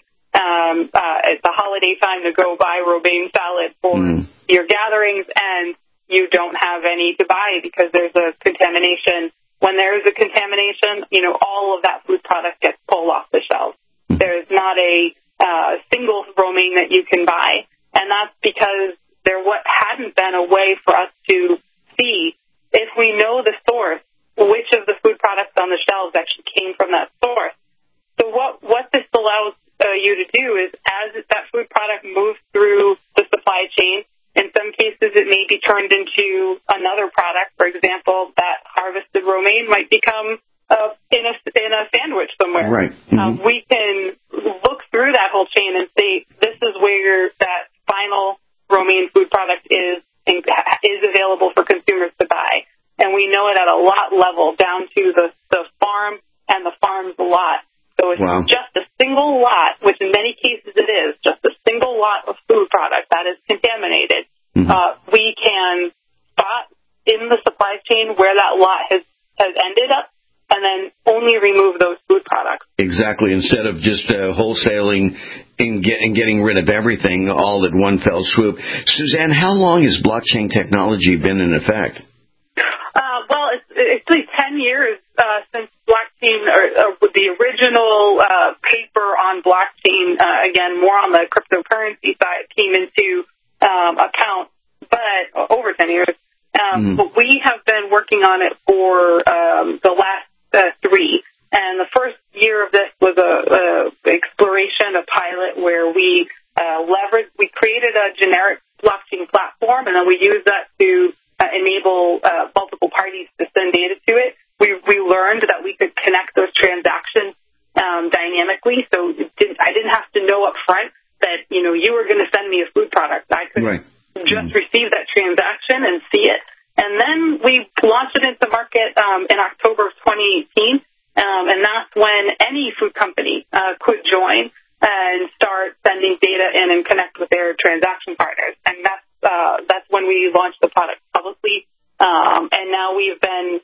at the holiday time to go buy romaine salad for your gatherings, and you don't have any to buy because there's a contamination. When there is a contamination, all of that food product gets pulled off the shelf. There's not a single romaine that you can buy, and that's because there hadn't been a way for us to see, if we know the source, which of the food products on the shelves actually came from that source. So what this allows you to do is, as that food product moves through the supply chain, in some cases it may be turned into another product. For example, that harvested romaine might become in a sandwich somewhere. Right. We can look through that whole chain and say, this is where that final romaine food product is available for consumers to buy. And we know it at a lot level, down to the farm and the farm's lot. So it's just a single lot, which in many cases it is, just a single lot of food product that is contaminated. We can spot in the supply chain where that lot has ended up, and then only remove those food products. Exactly, instead of just wholesaling and getting rid of everything all at one fell swoop. Suzanne, how long has blockchain technology been in effect? Well, it's actually 10 years since blockchain, or the original paper on blockchain, again, more on the cryptocurrency side, came into account, but over 10 years. But we have been working on it for the last 3. And the first year of this was a exploration, a pilot, where we created a generic blockchain platform, and then we used that to enable multiple parties to send data to it. We learned that we could connect those transactions dynamically, so I didn't have to know up front that, you were going to send me a food product. I could just receive that transaction and see it. And then we launched it into market in October of 2018, and that's when any food company could join and start sending data in and connect with their transaction partners. And that's when we launched the product publicly. And now we've been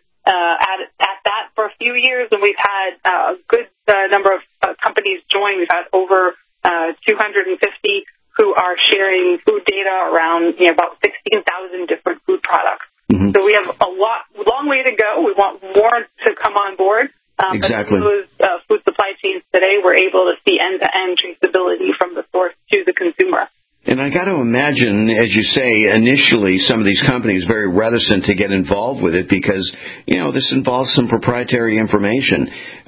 at that for a few years, and we've had a good number of companies join. We've had over 250 who are sharing food data around about 16,000 different food products. Mm-hmm. So we have a long way to go. We want more to come on board. Exactly. But those food supply chains today, we're able to see end-to-end traceability from the source to the consumer. And I got to imagine, as you say, initially some of these companies very reticent to get involved with it because, this involves some proprietary information.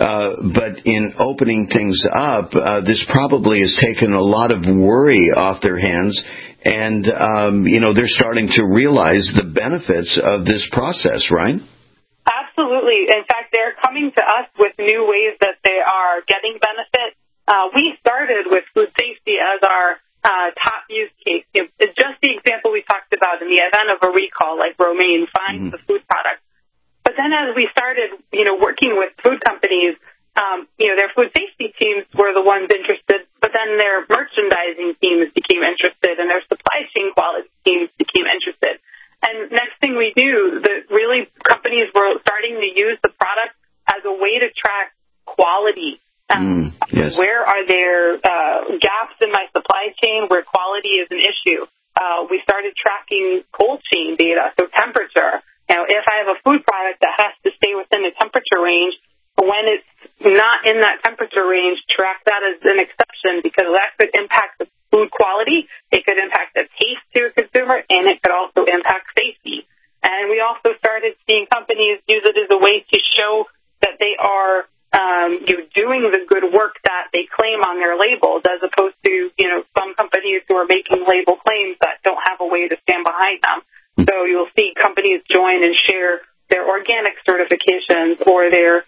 But in opening things up, this probably has taken a lot of worry off their hands. And, they're starting to realize the benefits of this process, right? Absolutely. In fact, they're coming to us with new ways that they are getting benefit. We started with food safety as our top use case. It's just the example we talked about in the event of a recall, like Romaine finds the food product. But then as we started, working with food companies, their food safety teams were the ones interested, but then their merchandising teams became interested and their supply chain quality teams became interested. And next thing we do, companies were starting to use the product as a way to track quality. Yes. Where are there gaps in my supply chain where quality is an issue? We started tracking cold chain data, so temperature. If I have a food product that has to stay within the temperature range, when it's not in that temperature range, track that as an exception because that could impact the food quality, it could impact the taste to a consumer, and it could also impact safety. And we also started seeing companies use it as a way to show that they are doing the good work that they claim on their labels, as opposed to some companies who are making label claims that don't have a way to stand behind them. So you'll see companies join and share their organic certifications or their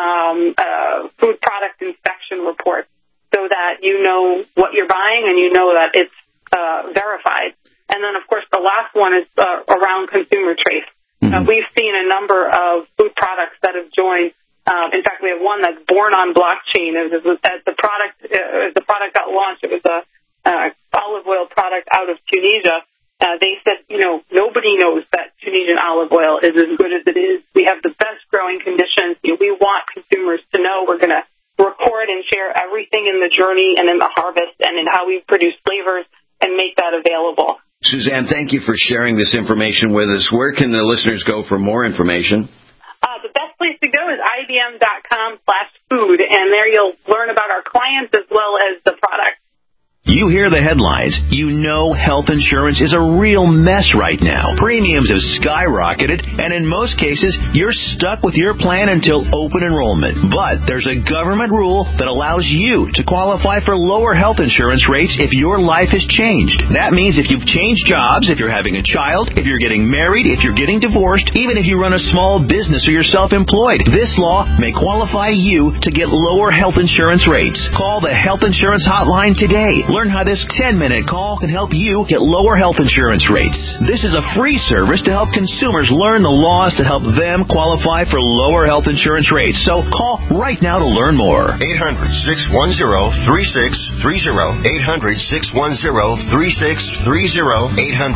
food product inspection reports, so that you know what you're buying and you know that it's verified. And then, of course, the last one is around consumer trace. We've seen a number of food products that have joined. In fact, we have one that's born on blockchain. As the product got launched, it was a olive oil product out of Tunisia. They said, nobody knows that Tunisian olive oil is as good as it is. We have the best growing conditions. We want consumers to know. We're going to record and share everything in the journey and in the harvest and in how we produce flavors and make that available. Suzanne, thank you for sharing this information with us. Where can the listeners go for more information? The best place to go is ibm.com/food, and there you'll learn about our clients as well as the product. You hear the headlines. You know health insurance is a real mess right now. Premiums have skyrocketed, and in most cases, you're stuck with your plan until open enrollment. But there's a government rule that allows you to qualify for lower health insurance rates if your life has changed. That means if you've changed jobs, if you're having a child, if you're getting married, if you're getting divorced, even if you run a small business or you're self-employed, this law may qualify you to get lower health insurance rates. Call the Health Insurance Hotline today. Learn how this 10-minute call can help you get lower health insurance rates. This is a free service to help consumers learn the laws to help them qualify for lower health insurance rates. So call right now to learn more. 800-610-3630. 800-610-3630.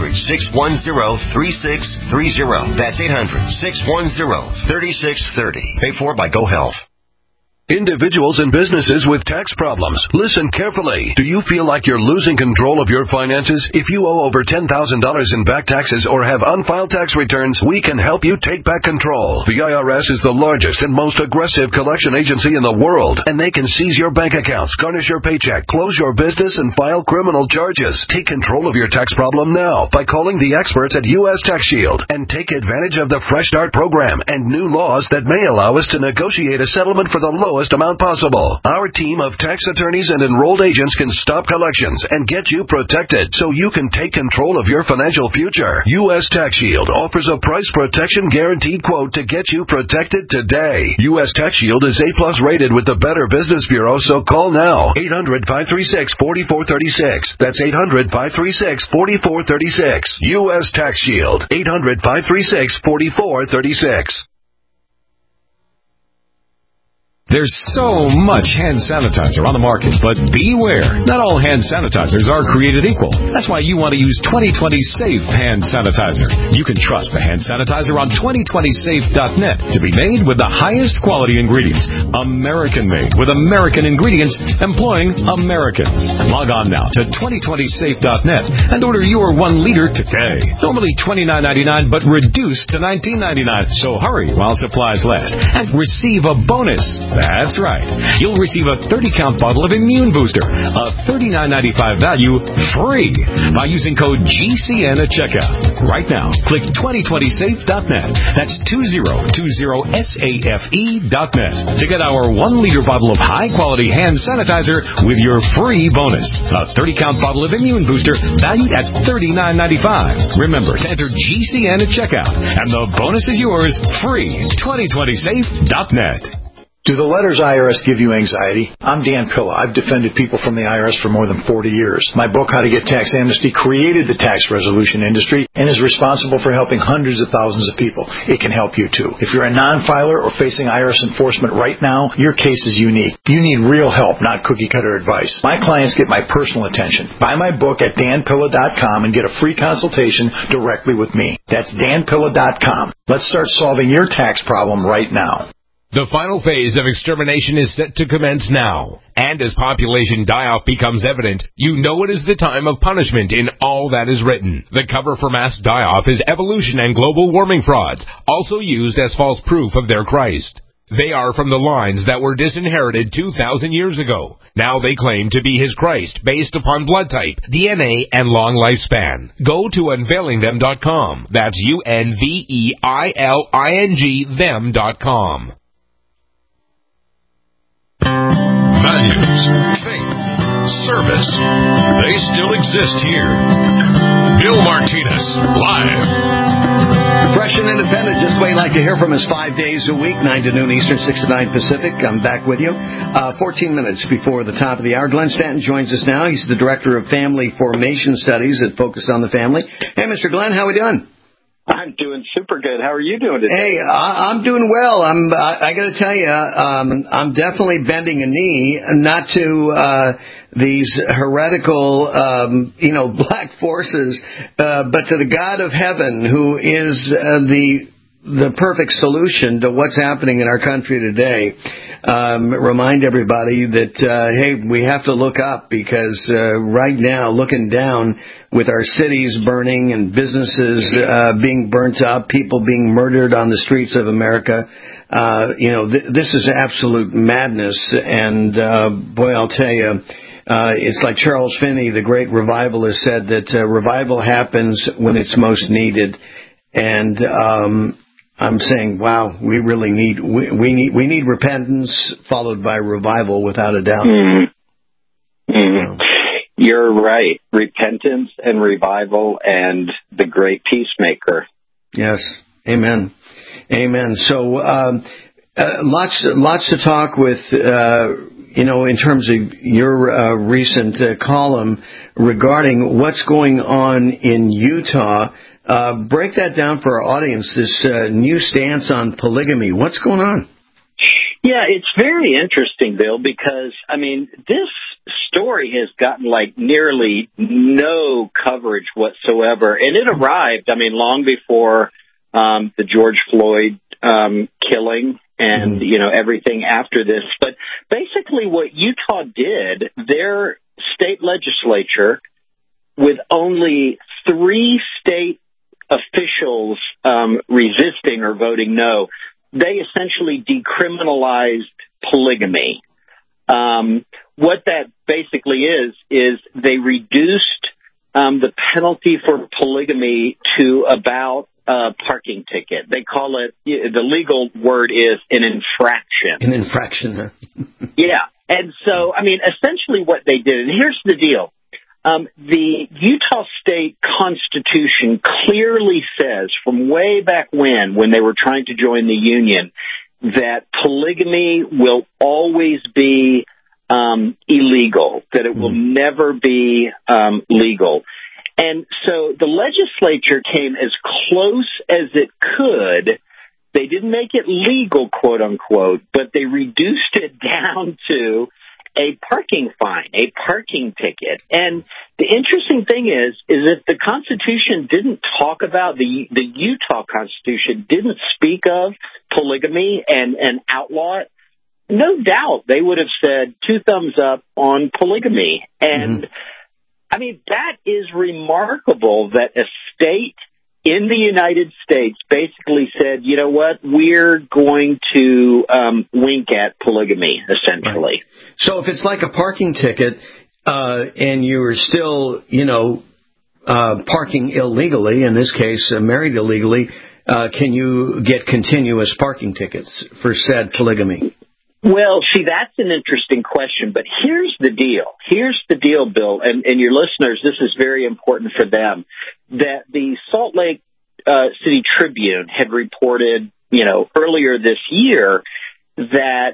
800-610-3630. That's 800-610-3630. Paid for by GoHealth. Individuals and businesses with tax problems, listen carefully. Do you feel like you're losing control of your finances? If you owe over $10,000 in back taxes or have unfiled tax returns, we can help you take back control. The IRS is the largest and most aggressive collection agency in the world, and they can seize your bank accounts, garnish your paycheck, close your business, and file criminal charges. Take control of your tax problem now by calling the experts at U.S. Tax Shield and take advantage of the Fresh Start program and new laws that may allow us to negotiate a settlement for the lowest lowest amount possible. Our team of tax attorneys and enrolled agents can stop collections and get you protected so you can take control of your financial future. U.S. Tax Shield offers a price protection guaranteed quote to get you protected today. U.S. Tax Shield is A+ rated with the Better Business Bureau, so call now. 800-536-4436. That's 800-536-4436. U.S. Tax Shield. 800-536-4436. There's so much hand sanitizer on the market, but beware. Not all hand sanitizers are created equal. That's why you want to use 2020 Safe Hand Sanitizer. You can trust the hand sanitizer on 2020safe.net to be made with the highest quality ingredients. American-made with American ingredients employing Americans. Log on now to 2020safe.net and order your 1 liter today. Normally $29.99, but reduced to $19.99. So hurry while supplies last and receive a bonus. That's right. You'll receive a 30-count bottle of Immune Booster, a $39.95 value, free by using code GCN at checkout. Right now, click 2020safe.net. That's 2020safe.net to get our 1 liter bottle of high-quality hand sanitizer with your free bonus. A 30-count bottle of Immune Booster valued at $39.95. Remember to enter GCN at checkout, and the bonus is yours free. 2020safe.net. Do the letters IRS give you anxiety? I'm Dan Pilla. I've defended people from the IRS for more than 40 years. My book, How to Get Tax Amnesty, created the tax resolution industry and is responsible for helping hundreds of thousands of people. It can help you, too. If you're a non-filer or facing IRS enforcement right now, your case is unique. You need real help, not cookie-cutter advice. My clients get my personal attention. Buy my book at danpilla.com and get a free consultation directly with me. That's danpilla.com. Let's start solving your tax problem right now. The final phase of extermination is set to commence now. And as population die-off becomes evident, you know it is the time of punishment in all that is written. The cover for mass die-off is evolution and global warming frauds, also used as false proof of their Christ. They are from the lines that were disinherited 2,000 years ago. Now they claim to be his Christ based upon blood type, DNA, and long lifespan. Go to unveilingthem.com. That's UNVEILING them.com. Values, faith, service, they still exist here. Bill Martinez, live. Fresh and independent, just the way you like to hear from us 5 days a week, 9 to noon Eastern, 6 to 9 Pacific. I'm back with you. 14 minutes before the top of the hour. Glenn Stanton joins us now. He's the Director of Family Formation Studies at Focus on the Family. Hey, Mr. Glenn, how are we doing? I'm doing super good. How are you doing today? Hey, I'm doing well. I got to tell you, I'm definitely bending a knee, not to these heretical, black forces, but to the God of heaven, who is the perfect solution to what's happening in our country today. Remind everybody that, hey, we have to look up, because right now, looking down with our cities burning and businesses being burnt up, people being murdered on the streets of America, this is absolute madness. And, boy, I'll tell you, it's like Charles Finney, the great revivalist, said that revival happens when it's most needed. And I'm saying, wow, we really need we need repentance followed by revival, without a doubt. Mm-hmm. Mm-hmm. You're right. Repentance and revival and the great peacemaker. Yes. Amen. Amen. So lots to talk with. In terms of your recent column regarding what's going on in Utah. Break that down for our audience, this new stance on polygamy. What's going on? Yeah, it's very interesting, Bill, because, this story has gotten, nearly no coverage whatsoever. And it arrived, long before the George Floyd killing and, everything after this. But basically what Utah did, their state legislature, with only 3 state officials resisting or voting no, they essentially decriminalized polygamy. What that basically is they reduced the penalty for polygamy to about parking ticket. They call it, the legal word is an infraction. An infraction, huh? Yeah. And so, I mean, essentially what they did, and here's the deal. The Utah State Constitution clearly says from way back when they were trying to join the union, that polygamy will always be illegal, that it will never be legal. And so the legislature came as close as it could. They didn't make it legal, quote unquote, but they reduced it down to a parking fine, a parking ticket. And the interesting thing is if the Constitution didn't talk about, the Utah Constitution didn't speak of polygamy and outlaw it, no doubt they would have said 2 thumbs up on polygamy. And I mean, that is remarkable that a state in the United States basically said, you know what, we're going to wink at polygamy, essentially. Right. So if it's like a parking ticket and you're still, parking illegally, in this case, married illegally, can you get continuous parking tickets for said polygamy? Well, see, that's an interesting question, but here's the deal. Here's the deal, Bill, and your listeners, this is very important for them, that the Salt Lake City Tribune had reported, earlier this year that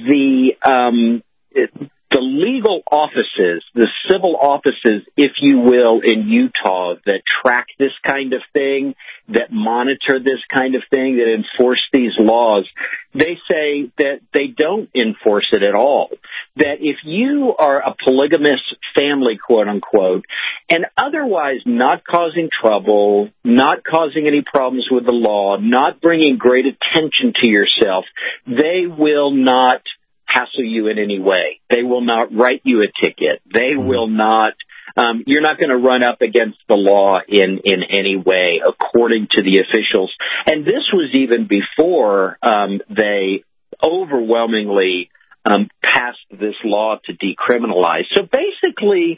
the legal offices, the civil offices, if you will, in Utah that track this kind of thing, that monitor this kind of thing, that enforce these laws, they say that they don't enforce it at all. That if you are a polygamous family, quote unquote, and otherwise not causing trouble, not causing any problems with the law, not bringing great attention to yourself, they will not hassle you in any way. They will not write you a ticket. They will not, you're not going to run up against the law in any way, according to the officials. And this was even before they overwhelmingly passed this law to decriminalize. So basically,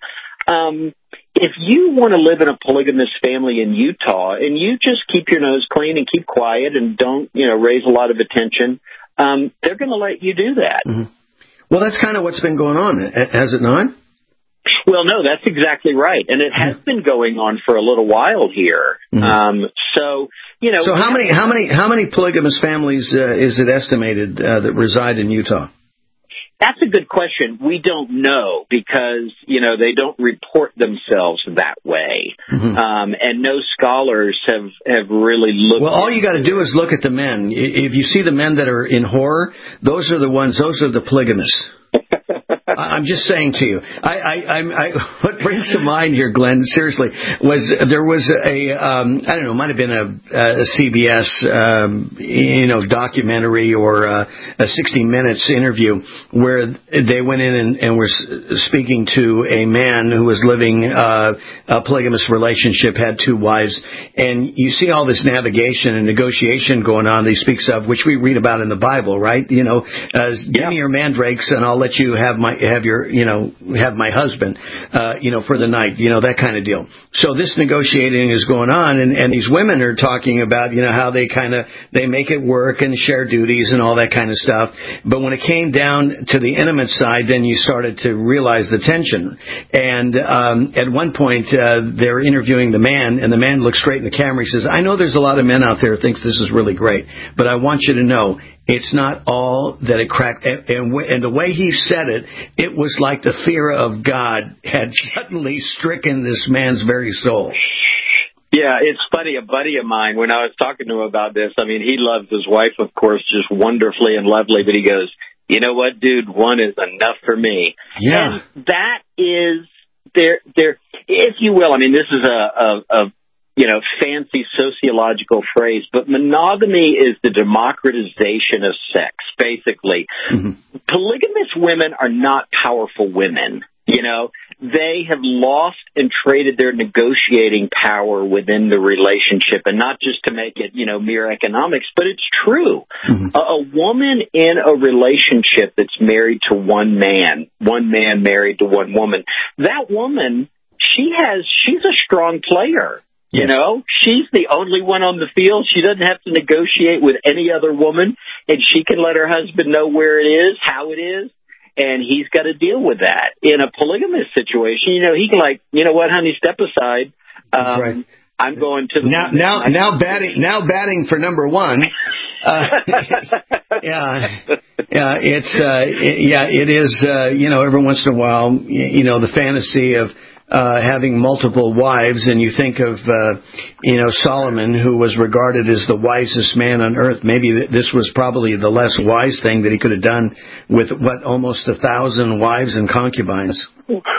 if you want to live in a polygamous family in Utah and you just keep your nose clean and keep quiet and don't, raise a lot of attention, they're going to let you do that. Mm-hmm. Well, that's kind of what's been going on, has it not? Well, no, that's exactly right. And it has been going on for a little while here. Mm-hmm. So how many polygamous families is it estimated that reside in Utah? That's a good question. We don't know because, they don't report themselves that way. Mm-hmm. And no scholars have really looked. Well, all you got to do is look at the men. If you see the men that are in horror, those are the polygamists. I'm just saying to you. What brings to mind here, Glenn, seriously, was there was I don't know, it might have been a CBS, documentary or a 60 Minutes interview where they went in and were speaking to a man who was living a polygamous relationship, had 2 wives, and you see all this navigation and negotiation going on that he speaks of, which we read about in the Bible, right? Give me your mandrakes and I'll let you have my husband, for the night, that kind of deal. So this negotiating is going on, and these women are talking about, how they make it work and share duties and all that kind of stuff. But when it came down to the intimate side, then you started to realize the tension. And at one point, they're interviewing the man, and the man looks straight in the camera. He says, I know there's a lot of men out there who think this is really great, but I want you to know, it's not all that it cracked. And the way he said it, it was like the fear of God had suddenly stricken this man's very soul. Yeah, it's funny. A buddy of mine, when I was talking to him about this, he loves his wife, of course, just wonderfully and lovely, but he goes, you know what, dude, one is enough for me. Yeah. And that is there, if you will, this is a fancy sociological phrase, but monogamy is the democratization of sex, basically. Mm-hmm. Polygamous women are not powerful women. They have lost and traded their negotiating power within the relationship, and not just to make it, mere economics, but it's true. Mm-hmm. A woman in a relationship that's married to one man married to one woman, that woman, she's a strong player. You know, she's the only one on the field. She doesn't have to negotiate with any other woman, and she can let her husband know where it is, how it is, and he's got to deal with that. In a polygamous situation, you know, he can you know what, honey, step aside. That's right. I'm going to now batting for number one. It is. You know, every once in a while, you know, the fantasy of having multiple wives, and you think of you know, Solomon, who was regarded as the wisest man on earth. Maybe this was probably the less wise thing that he could have done with almost 1,000 wives and concubines.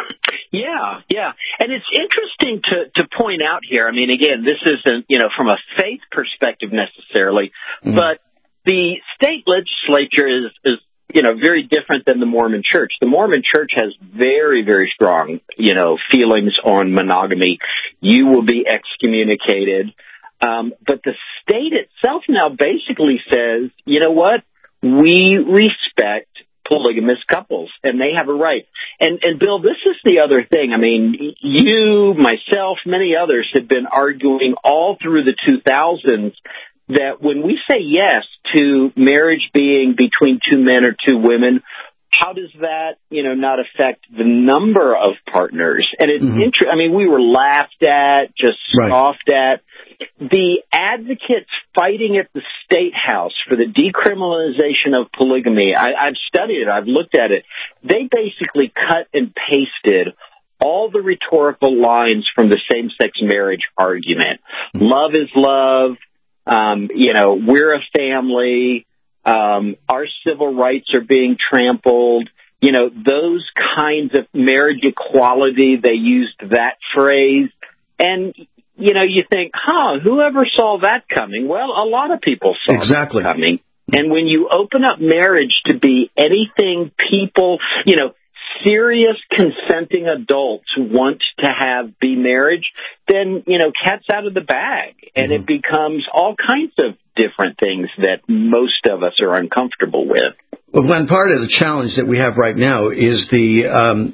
Yeah. And it's interesting to point out here. I mean, again, this isn't, you know, from a faith perspective necessarily, but the state legislature is, you know, very different than the Mormon Church. The Mormon Church has very, very strong, you know, feelings on monogamy. You will be excommunicated. But the state itself now basically says, you know what? We respect polygamous couples, and they have a right. And Bill, this is the other thing. I mean, you, myself, many others have been arguing all through the 2000s that when we say yes to marriage being between two men or two women, how does that, you know, not affect the number of partners? And it's interesting. I mean, we were laughed at, just scoffed at. The advocates fighting at the State House for the decriminalization of polygamy, I've studied it, I've looked at it. They basically cut and pasted all the rhetorical lines from the same-sex marriage argument. Love is love. You know, we're a family. Our civil rights are being trampled. You know, those kinds of marriage equality, they used that phrase. And, you know, you think, whoever saw that coming? Well, a lot of people saw that coming. And when you open up marriage to be anything people, you know, serious consenting adults want to be marriage, then, you know, cat's out of the bag. And it becomes all kinds of different things that most of us are uncomfortable with. Well, Glenn, part of the challenge that we have right now is the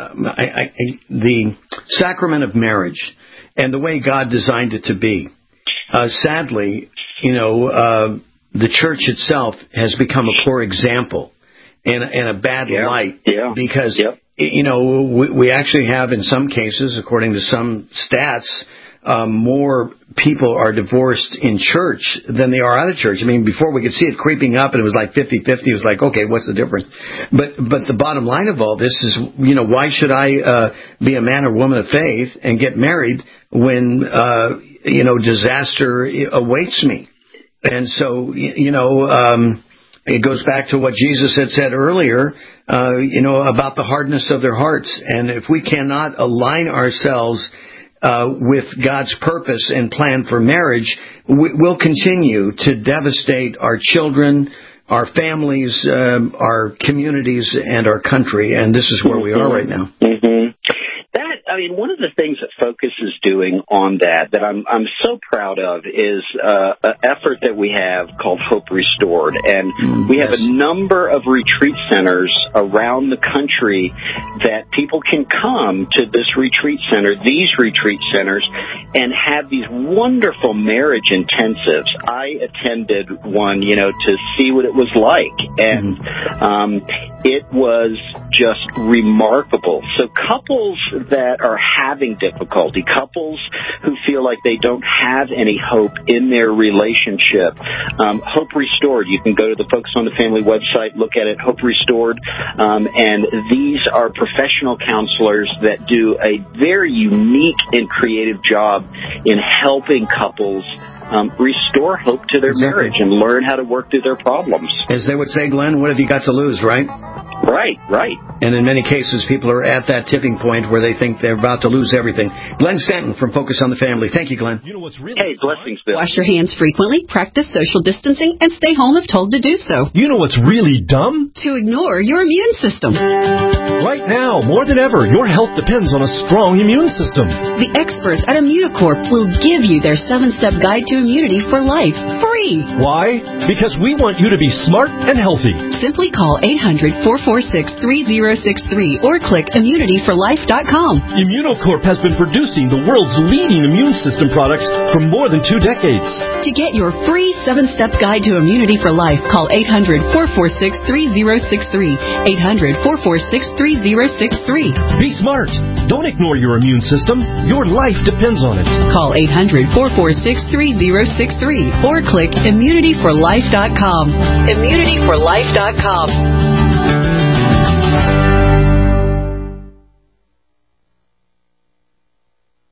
sacrament of marriage and the way God designed it to be. Sadly, you know, the church itself has become a poor example and a bad light because, you know, we actually have in some cases, according to some stats, more people are divorced in church than they are out of church. I mean, before we could see it creeping up and it was like 50-50. It was like, okay, what's the difference? But the bottom line of all this is, you know, why should I be a man or woman of faith and get married when, you know, disaster awaits me? And so, you know, it goes back to what Jesus had said earlier, you know, about the hardness of their hearts. And if we cannot align ourselves with God's purpose and plan for marriage, we'll continue to devastate our children, our families, our communities, and our country. And this is where we are right now. I mean, one of the things that Focus is doing on that I'm so proud of is an effort that we have called Hope Restored. And we have a number of retreat centers around the country that people can come to this retreat center, these retreat centers, and have these wonderful marriage intensives. I attended one, you know, to see what it was like. And it was just remarkable. So couples that are having difficulty, couples who feel like they don't have any hope in their relationship, Hope Restored. You can go to the Focus on the Family website, look at it, Hope Restored, and these are professional counselors that do a very unique and creative job in helping couples restore hope to their marriage and learn how to work through their problems. As they would say, Glenn, what have you got to lose, right? Right. And in many cases, people are at that tipping point where they think they're about to lose everything. Glenn Stanton from Focus on the Family. Thank you, Glenn. You know what's really blessings, Bill. Wash your hands frequently, practice social distancing, and stay home if told to do so. You know what's really dumb? To ignore your immune system. Right now, more than ever, your health depends on a strong immune system. The experts at Immunicorp will give you their 7-step guide to immunity for life, free. Why? Because we want you to be smart and healthy. Simply call 800-448 800-446-3063 or click immunityforlife.com. Immunocorp has been producing the world's leading immune system products for more than 2 decades. To get your free 7-step guide to immunity for life, call 800-446-3063. 800-446-3063. Be smart. Don't ignore your immune system. Your life depends on it. Call 800-446-3063 or click immunityforlife.com. Immunityforlife.com.